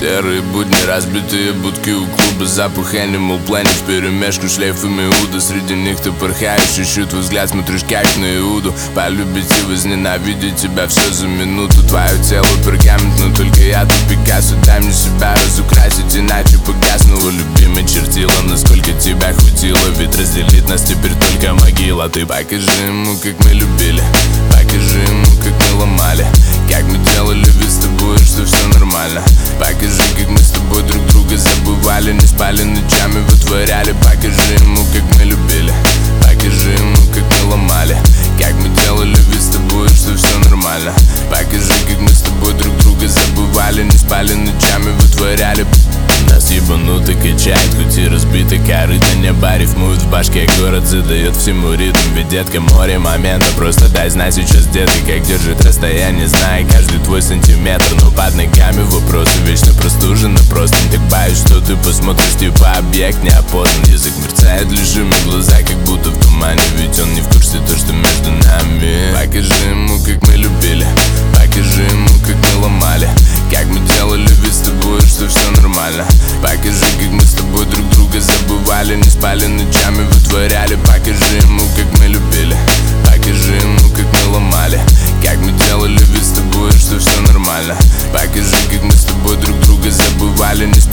Серые будни, разбитые будки у клуба, запах Animal Planet вперемешку шлейфами уда. Среди них ты порхаешь, ищу твой взгляд, смотришь как на Иуду. Полюбить и возненавидеть тебя все за минуту. Твое тело пергамент, но только я тут Пикассо. Дай мне себя разукрасить, иначе погаснула. Любимый чертила, насколько тебя хватило, ведь разделит нас теперь только могила. Ты покажи ему, как мы любили, покажи ему, как мы ломали, как мы делали вид с тобой, что все нормально. Покажи, как мы с тобой друг друга забывали, не спали ночами, вытворяли. Покажи ему, как мы любили, покажи ему, как мы ломали, как мы делали вид с тобой, что все нормально. Покажи, как мы с тобой друг друга забывали, не спали ночами, вытворяли. Нас ебануто качает, хоть и разбиты корыто, небо рифмует в башке, город задает всему ритм. Ведь, детка, море момента, просто дай знать сейчас, где ты, как держит расстояние, зная каждый твой сантиметр. Но под ногами вопросы, вечно простуженно просто. Так боюсь, что ты посмотришь, типа объект неопознан. Язык мерцает, лежим и глаза как будто в тумане, ведь он не в курсе то, что между нами. Покажи ему, как мы любили, покажи ему, как мы ломали, как мы делали вид с тобой, что все нормально. Покажи, как мы с тобой друг друга забывали, не спали ночами, вытворяли. Покажи ему, как мы любили, покажи ему, как мы ломали, как мы делали вид с тобой, что все нормально. Покажи, как мы с тобой друг друга забывали, не